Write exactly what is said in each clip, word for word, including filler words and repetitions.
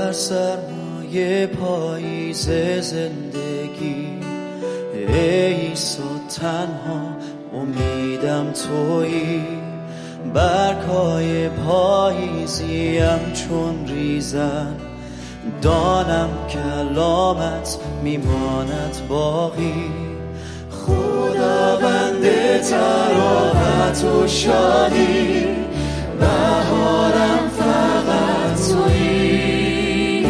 در سرمایه پاییز زندگی ای عیسی تنها امیدم تویی. برگ‌های پاییزیم چون ریزن، دانم کلامت میماند باقی. خداوند تراوت و شادی، بهارم فقط تویی.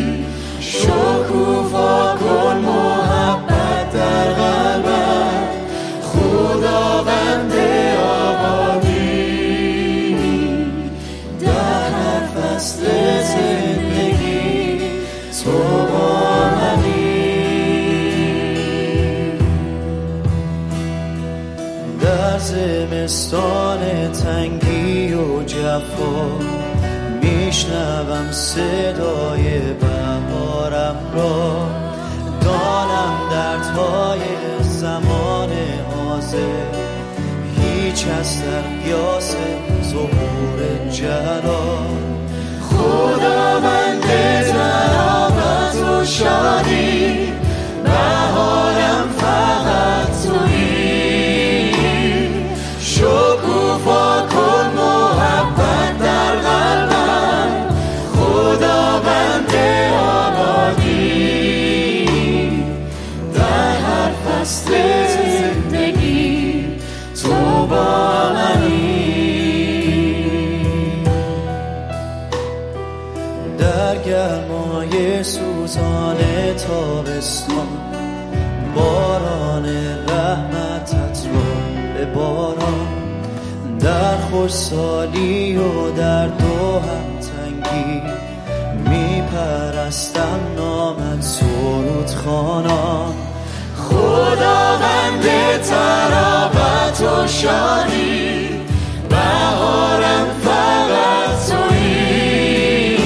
شکوفا کن محبت در قلبم، خداوند آبادی. در هر فصل زندگی تو با منی. در زمستان تنگی و جفا میشنوم صدای بهارم را. دانم دردهای زمان حاضر هیچ از در قیاس ظهور جلال. خداوند تراوت و شادی، بهارم فقط تویی. شکوفا کن محبت در قلبم، خداوند آبادی. در هر فصل زندگی تو با منی. در گرمای سوزان تابستان باران رحمتت رو به باران. در خشکسالی و در دو هم تنگی میپرستم نامت سرود خوانان. خداوند تراوت و شادی، بهارم فقط تویی.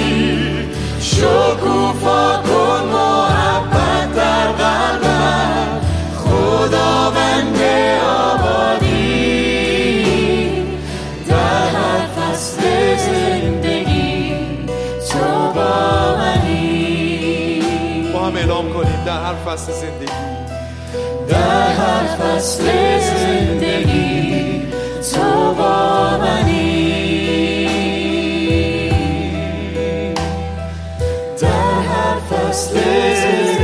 شکوفا کن محبت در قلبم، خداوند آبادی. در هر فصل زندگی تو با منی. با هم اعلام کنیم در هر فصل زندگی، در هر فصل زندگی تو با منی. در هر فصل زندگی